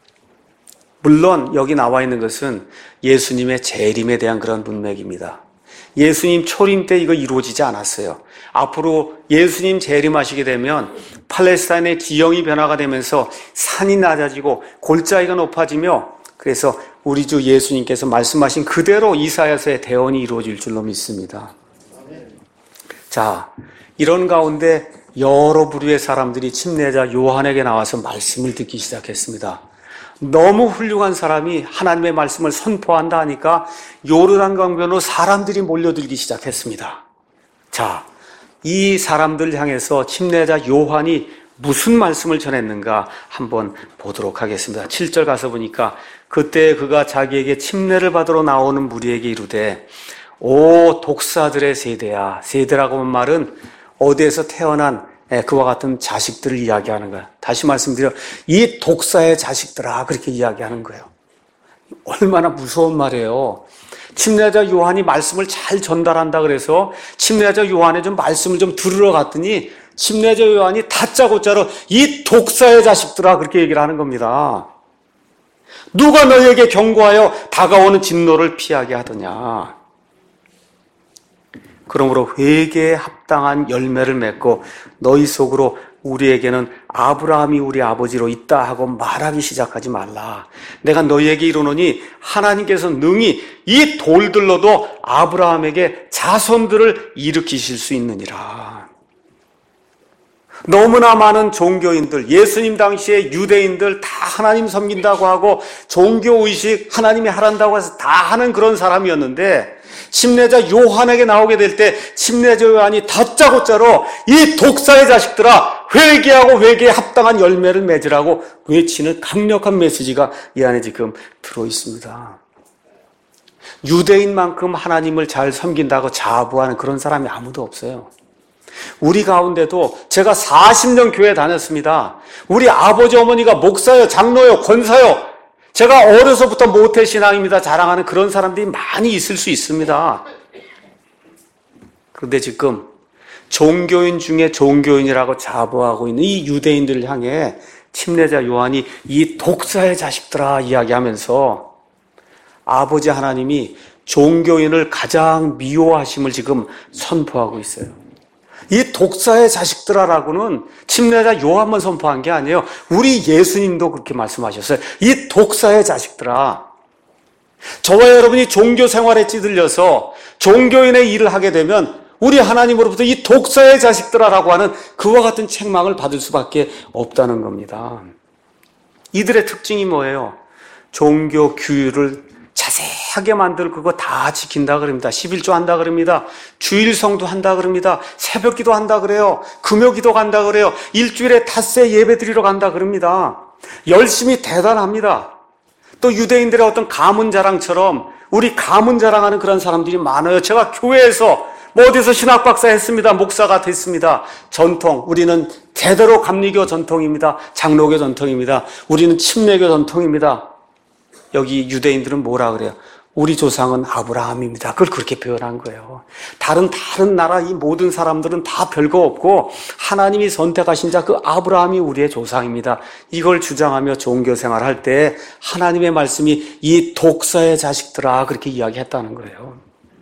물론 여기 나와 있는 것은 예수님의 재림에 대한 그런 문맥입니다. 예수님 초림 때 이거 이루어지지 않았어요. 앞으로 예수님 재림하시게 되면 팔레스타인의 지형이 변화가 되면서 산이 낮아지고 골짜기가 높아지며 그래서 우리 주 예수님께서 말씀하신 그대로 이사야서의 대언이 이루어질 줄로 믿습니다. 자, 이런 가운데 여러 부류의 사람들이 침례자 요한에게 나와서 말씀을 듣기 시작했습니다. 너무 훌륭한 사람이 하나님의 말씀을 선포한다 하니까 요르단 강변으로 사람들이 몰려들기 시작했습니다. 자, 이 사람들 향해서 침례자 요한이 무슨 말씀을 전했는가 한번 보도록 하겠습니다. 7절 가서 보니까 그때 그가 자기에게 침례를 받으러 나오는 무리에게 이르되 오 독사들의 세대야. 세대라고 하는 말은 어디에서 태어난 그와 같은 자식들을 이야기하는 거야. 다시 말씀드려 이 독사의 자식들아 그렇게 이야기하는 거예요. 얼마나 무서운 말이에요. 침례자 요한이 말씀을 잘 전달한다 그래서 침례자 요한의 좀 말씀을 좀 들으러 갔더니 침례자 요한이 다짜고짜로 이 독사의 자식들아 그렇게 얘기를 하는 겁니다. 누가 너희에게 경고하여 다가오는 진노를 피하게 하더냐. 그러므로 회개에 합당한 열매를 맺고 너희 속으로 우리에게는 아브라함이 우리 아버지로 있다 하고 말하기 시작하지 말라. 내가 너희에게 이르노니 하나님께서 능히 이 돌들로도 아브라함에게 자손들을 일으키실 수 있느니라. 너무나 많은 종교인들, 예수님 당시에 유대인들 다 하나님 섬긴다고 하고 종교의식 하나님이 하란다고 해서 다 하는 그런 사람이었는데 침례자 요한에게 나오게 될 때 침례자 요한이 다짜고짜로 이 독사의 자식들아 회개하고 회개에 합당한 열매를 맺으라고 외치는 강력한 메시지가 이 안에 지금 들어있습니다. 유대인만큼 하나님을 잘 섬긴다고 자부하는 그런 사람이 아무도 없어요. 우리 가운데도 제가 40년 교회 다녔습니다. 우리 아버지 어머니가 목사요, 장로요, 권사요. 제가 어려서부터 모태신앙입니다 자랑하는 그런 사람들이 많이 있을 수 있습니다. 그런데 지금 종교인 중에 종교인이라고 자부하고 있는 이 유대인들을 향해 침례자 요한이 이 독사의 자식들아 이야기하면서 아버지 하나님이 종교인을 가장 미워하심을 지금 선포하고 있어요. 이 독사의 자식들아라고는 침례자 요한만 선포한 게 아니에요. 우리 예수님도 그렇게 말씀하셨어요. 이 독사의 자식들아. 저와 여러분이 종교 생활에 찌들려서 종교인의 일을 하게 되면 우리 하나님으로부터 이 독사의 자식들아라고 하는 그와 같은 책망을 받을 수밖에 없다는 겁니다. 이들의 특징이 뭐예요? 종교 규율을 자세하게 만들고 그거 다 지킨다 그럽니다. 11조 한다 그럽니다. 주일성도 한다 그럽니다. 새벽기도 한다 그래요. 금요기도 간다 그래요. 일주일에 닷새 예배 드리러 간다 그럽니다. 열심히 대단합니다. 또 유대인들의 어떤 가문 자랑처럼 우리 가문 자랑하는 그런 사람들이 많아요. 제가 교회에서 뭐 어디서 신학 박사 했습니다. 목사가 됐습니다. 전통. 우리는 제대로 감리교 전통입니다. 장로교 전통입니다. 우리는 침례교 전통입니다. 여기 유대인들은 뭐라 그래요? 우리 조상은 아브라함입니다. 그걸 그렇게 표현한 거예요. 다른 나라 이 모든 사람들은 다 별거 없고 하나님이 선택하신 자 그 아브라함이 우리의 조상입니다. 이걸 주장하며 종교 생활할 때 하나님의 말씀이 이 독사의 자식들아 그렇게 이야기했다는 거예요.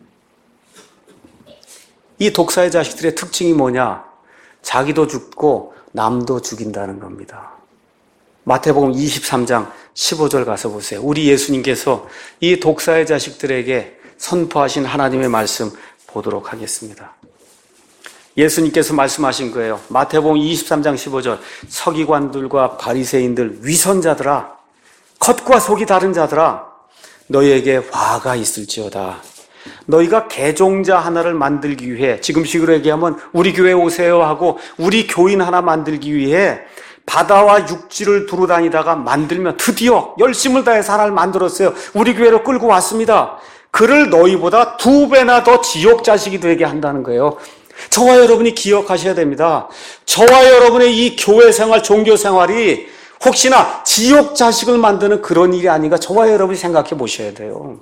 이 독사의 자식들의 특징이 뭐냐? 자기도 죽고 남도 죽인다는 겁니다. 마태복음 23장 15절 가서 보세요. 우리 예수님께서 이 독사의 자식들에게 선포하신 하나님의 말씀 보도록 하겠습니다. 예수님께서 말씀하신 거예요. 마태복음 23장 15절 서기관들과 바리새인들 위선자들아 겉과 속이 다른 자들아 너희에게 화가 있을지어다. 너희가 개종자 하나를 만들기 위해 지금식으로 얘기하면 우리 교회 오세요 하고 우리 교인 하나 만들기 위해 바다와 육지를 두루 다니다가 만들면 드디어 열심을 다해서 하나를 만들었어요. 우리 교회로 끌고 왔습니다. 그를 너희보다 2배나 더 지옥 자식이 되게 한다는 거예요. 저와 여러분이 기억하셔야 됩니다. 저와 여러분의 이 교회 생활, 종교 생활이 혹시나 지옥 자식을 만드는 그런 일이 아닌가 저와 여러분이 생각해 보셔야 돼요.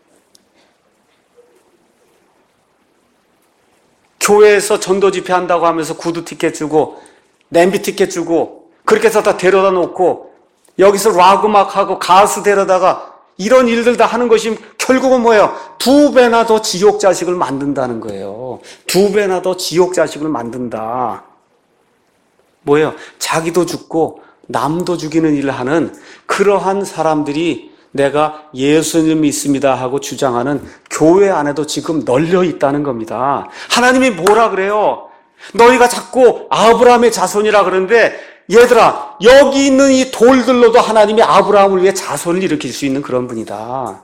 교회에서 전도 집회 한다고 하면서 구두 티켓 주고 냄비 티켓 주고 그렇게 해서 다 데려다 놓고 여기서 락 음악하고 가수 데려다가 이런 일들 다 하는 것이 결국은 뭐예요? 2배나 더 지옥 자식을 만든다는 거예요. 2배나 더 지옥 자식을 만든다. 뭐예요? 자기도 죽고 남도 죽이는 일을 하는 그러한 사람들이 내가 예수님 믿습니다 하고 주장하는 교회 안에도 지금 널려 있다는 겁니다. 하나님이 뭐라 그래요? 너희가 자꾸 아브라함의 자손이라 그러는데 얘들아 여기 있는 이 돌들로도 하나님이 아브라함을 위해 자손을 일으킬 수 있는 그런 분이다.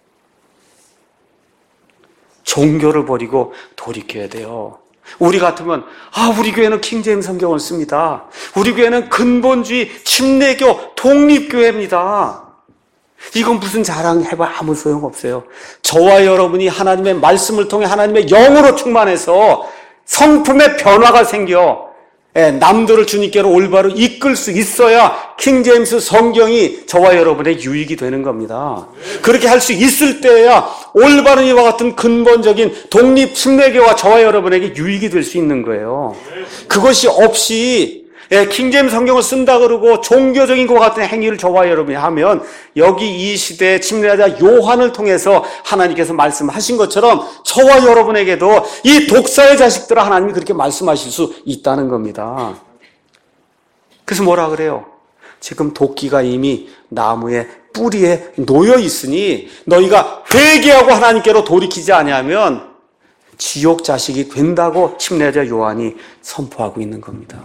종교를 버리고 돌이켜야 돼요. 우리 같으면 우리 교회는 킹제임스 성경을 씁니다. 우리 교회는 근본주의 침례교 독립교회입니다. 이건 무슨 자랑해봐 아무 소용없어요. 저와 여러분이 하나님의 말씀을 통해 하나님의 영으로 충만해서 성품의 변화가 생겨 남들을 주님께로 올바로 이끌 수 있어야 킹제임스 성경이 저와 여러분의 유익이 되는 겁니다. 그렇게 할 수 있을 때야 올바른 이와 같은 근본적인 독립 침례교와 저와 여러분에게 유익이 될 수 있는 거예요. 그것이 없이 킹제임스 성경을 쓴다 그러고 종교적인 것 같은 행위를 저와 여러분이 하면 여기 이 시대의 침례자 요한을 통해서 하나님께서 말씀하신 것처럼 저와 여러분에게도 이 독사의 자식들아 하나님이 그렇게 말씀하실 수 있다는 겁니다. 그래서 뭐라 그래요? 지금 도끼가 이미 나무의 뿌리에 놓여 있으니 너희가 회개하고 하나님께로 돌이키지 아니하면 지옥 자식이 된다고 침례자 요한이 선포하고 있는 겁니다.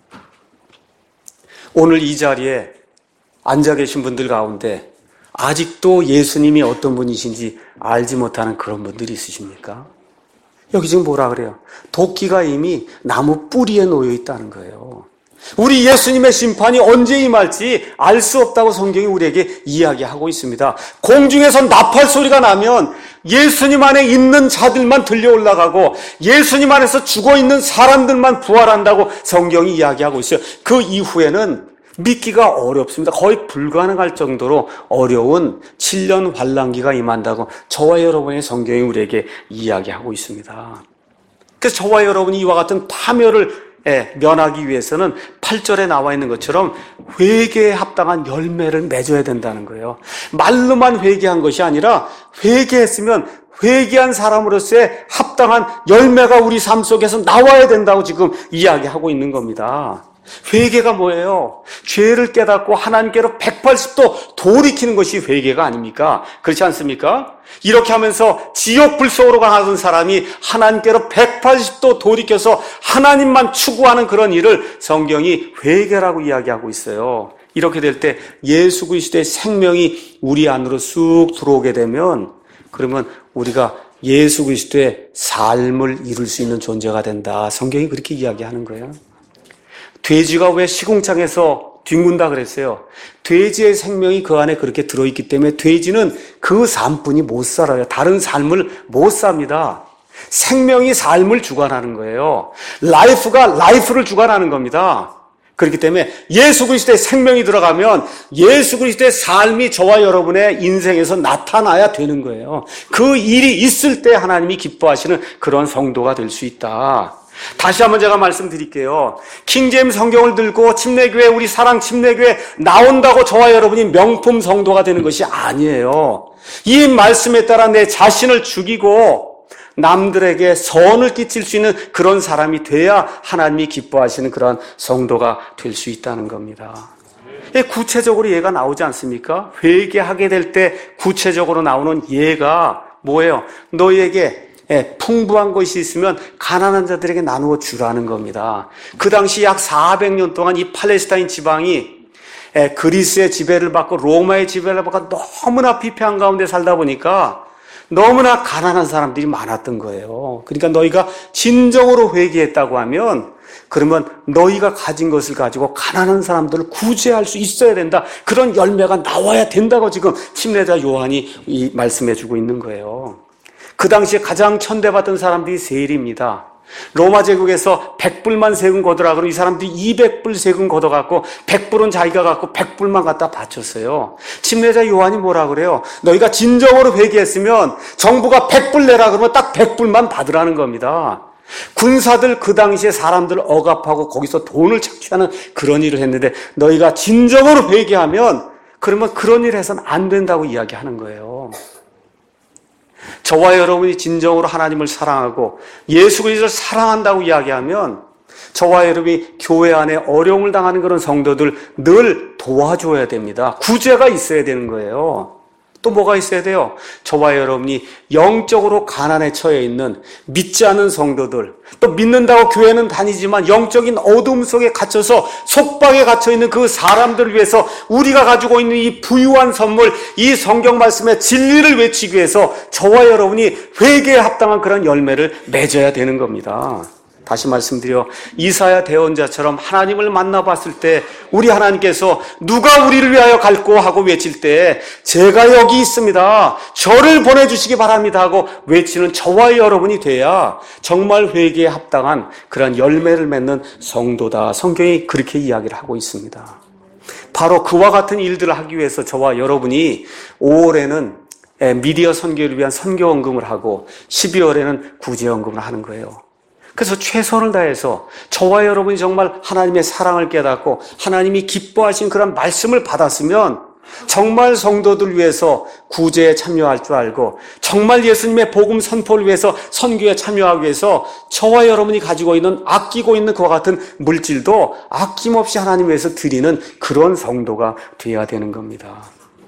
오늘 이 자리에 앉아 계신 분들 가운데 아직도 예수님이 어떤 분이신지 알지 못하는 그런 분들이 있으십니까? 여기 지금 뭐라 그래요? 도끼가 이미 나무 뿌리에 놓여 있다는 거예요. 우리 예수님의 심판이 언제 임할지 알 수 없다고 성경이 우리에게 이야기하고 있습니다. 공중에서 나팔 소리가 나면 예수님 안에 있는 자들만 들려 올라가고 예수님 안에서 죽어있는 사람들만 부활한다고 성경이 이야기하고 있어요. 그 이후에는 믿기가 어렵습니다. 거의 불가능할 정도로 어려운 7년 환란기가 임한다고 저와 여러분의 성경이 우리에게 이야기하고 있습니다. 그래서 저와 여러분이 이와 같은 파멸을 면하기 위해서는 8절에 나와 있는 것처럼 회개에 합당한 열매를 맺어야 된다는 거예요. 말로만 회개한 것이 아니라 회개했으면 회개한 사람으로서의 합당한 열매가 우리 삶 속에서 나와야 된다고 지금 이야기하고 있는 겁니다. 회개가 뭐예요? 죄를 깨닫고 하나님께로 180도 돌이키는 것이 회개가 아닙니까? 그렇지 않습니까? 이렇게 하면서 지옥 불속으로 가는 사람이 하나님께로 180도 돌이켜서 하나님만 추구하는 그런 일을 성경이 회개라고 이야기하고 있어요. 이렇게 될 때 예수 그리스도의 생명이 우리 안으로 쑥 들어오게 되면 그러면 우리가 예수 그리스도의 삶을 이룰 수 있는 존재가 된다. 성경이 그렇게 이야기하는 거예요. 돼지가 왜 시궁창에서 뒹군다 그랬어요? 돼지의 생명이 그 안에 그렇게 들어있기 때문에 돼지는 그 삶뿐이 못 살아요. 다른 삶을 못 삽니다. 생명이 삶을 주관하는 거예요. 라이프가 라이프를 주관하는 겁니다. 그렇기 때문에 예수 그리스도의 생명이 들어가면 예수 그리스도의 삶이 저와 여러분의 인생에서 나타나야 되는 거예요. 그 일이 있을 때 하나님이 기뻐하시는 그런 성도가 될 수 있다. 다시 한번 제가 말씀드릴게요. 킹제임스 성경을 들고 침례교회, 우리 사랑 침례교회 나온다고 저와 여러분이 명품 성도가 되는 것이 아니에요. 이 말씀에 따라 내 자신을 죽이고 남들에게 선을 끼칠 수 있는 그런 사람이 돼야 하나님이 기뻐하시는 그런 성도가 될 수 있다는 겁니다. 구체적으로 예가 나오지 않습니까? 회개하게 될 때 구체적으로 나오는 예가 뭐예요? 너희에게 풍부한 것이 있으면 가난한 자들에게 나누어 주라는 겁니다. 그 당시 약 400년 동안 이 팔레스타인 지방이 그리스의 지배를 받고 로마의 지배를 받고 너무나 피폐한 가운데 살다 보니까 너무나 가난한 사람들이 많았던 거예요. 그러니까 너희가 진정으로 회개했다고 하면 그러면 너희가 가진 것을 가지고 가난한 사람들을 구제할 수 있어야 된다. 그런 열매가 나와야 된다고 지금 침례자 요한이 이 말씀해주고 있는 거예요. 그 당시에 가장 천대받던 사람들이 세리입니다. 로마 제국에서 100불만 세금 걷으라 그러면 이 사람들이 200불 세금 걷어갖고 100불은 자기가 갖고 100불만 갖다 바쳤어요. 침례자 요한이 뭐라 그래요? 너희가 진정으로 회개했으면 정부가 100불 내라 그러면 딱 100불만 받으라는 겁니다. 군사들 그 당시에 사람들 억압하고 거기서 돈을 착취하는 그런 일을 했는데 너희가 진정으로 회개하면 그러면 그런 일을 해서는 안 된다고 이야기하는 거예요. 저와 여러분이 진정으로 하나님을 사랑하고 예수 그리스도를 사랑한다고 이야기하면 저와 여러분이 교회 안에 어려움을 당하는 그런 성도들 늘 도와줘야 됩니다. 구제가 있어야 되는 거예요. 또 뭐가 있어야 돼요? 저와 여러분이 영적으로 가난에 처해 있는 믿지 않는 성도들, 또 믿는다고 교회는 다니지만 영적인 어둠 속에 갇혀서 속박에 갇혀 있는 그 사람들을 위해서 우리가 가지고 있는 이 부유한 선물, 이 성경 말씀의 진리를 외치기 위해서 저와 여러분이 회개에 합당한 그런 열매를 맺어야 되는 겁니다. 다시 말씀드려 이사야 대언자처럼 하나님을 만나봤을 때 우리 하나님께서 누가 우리를 위하여 갈고 하고 외칠 때 제가 여기 있습니다. 저를 보내주시기 바랍니다 하고 외치는 저와 여러분이 돼야 정말 회개에 합당한 그런 열매를 맺는 성도다. 성경이 그렇게 이야기를 하고 있습니다. 바로 그와 같은 일들을 하기 위해서 저와 여러분이 5월에는 미디어 선교를 위한 선교헌금을 하고 12월에는 구제헌금을 하는 거예요. 그래서 최선을 다해서 저와 여러분이 정말 하나님의 사랑을 깨닫고 하나님이 기뻐하신 그런 말씀을 받았으면 정말 성도들 위해서 구제에 참여할 줄 알고 정말 예수님의 복음 선포를 위해서 선교에 참여하기 위해서 저와 여러분이 가지고 있는 아끼고 있는 그와 같은 물질도 아낌없이 하나님 위해서 드리는 그런 성도가 되어야 되는 겁니다.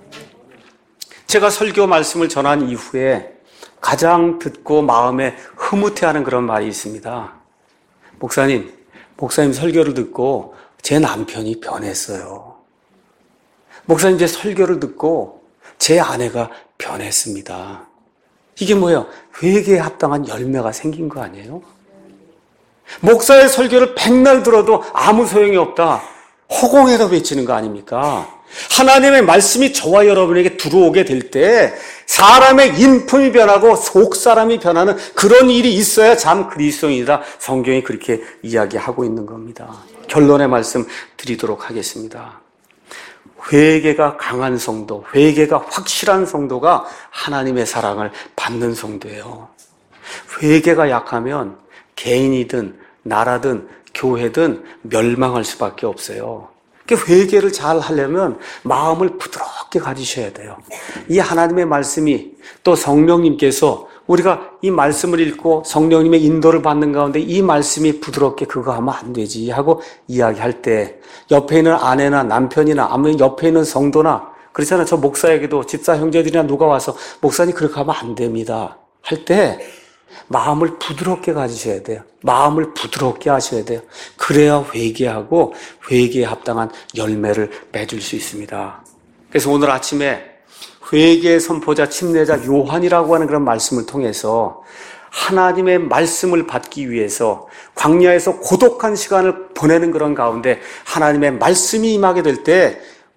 제가 설교 말씀을 전한 이후에 가장 듣고 마음에 흐뭇해하는 그런 말이 있습니다. 목사님 설교를 듣고 제 남편이 변했어요. 목사님 제 설교를 듣고 제 아내가 변했습니다. 이게 뭐예요? 회개에 합당한 열매가 생긴 거 아니에요? 목사의 설교를 백날 들어도 아무 소용이 없다. 허공에다 외치는 거 아닙니까? 하나님의 말씀이 저와 여러분에게 들어오게 될 때 사람의 인품이 변하고 속사람이 변하는 그런 일이 있어야 참 그리스도인이다. 성경이 그렇게 이야기하고 있는 겁니다. 결론의 말씀 드리도록 하겠습니다. 회개가 강한 성도, 회개가 확실한 성도가 하나님의 사랑을 받는 성도예요. 회개가 약하면 개인이든 나라든 교회든 멸망할 수밖에 없어요. 회개를 잘 하려면 마음을 부드럽게 가지셔야 돼요. 이 하나님의 말씀이 또 성령님께서 우리가 이 말씀을 읽고 성령님의 인도를 받는 가운데 이 말씀이 부드럽게 그거 하면 안 되지 하고 이야기할 때 옆에 있는 아내나 남편이나 아니면 옆에 있는 성도나 그렇잖아요. 저 목사에게도 집사 형제들이나 누가 와서 목사님 그렇게 하면 안 됩니다 할 때 마음을 부드럽게 가지셔야 돼요. 마음을 부드럽게 하셔야 돼요. 그래야 회개하고 회개에 합당한 열매를 맺을 수 있습니다. 그래서 오늘 아침에 회개의 선포자 침례자 요한이라고 하는 그런 말씀을 통해서 하나님의 말씀을 받기 위해서 광야에서 고독한 시간을 보내는 그런 가운데 하나님의 말씀이 임하게 될 때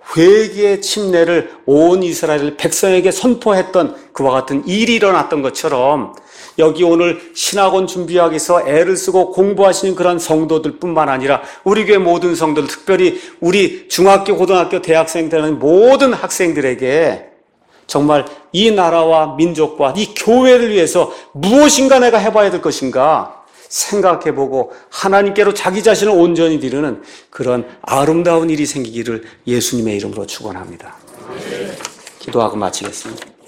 회개의 침례를 온 이스라엘 백성에게 선포했던 그와 같은 일이 일어났던 것처럼 여기 오늘 신학원 준비하기 위해서 애를 쓰고 공부하시는 그런 성도들 뿐만 아니라 우리 교회 모든 성도들, 특별히 우리 중학교, 고등학교, 대학생 되는 모든 학생들에게 정말 이 나라와 민족과 이 교회를 위해서 무엇인가 내가 해봐야 될 것인가 생각해보고 하나님께로 자기 자신을 온전히 드리는 그런 아름다운 일이 생기기를 예수님의 이름으로 축원합니다. 기도하고 마치겠습니다.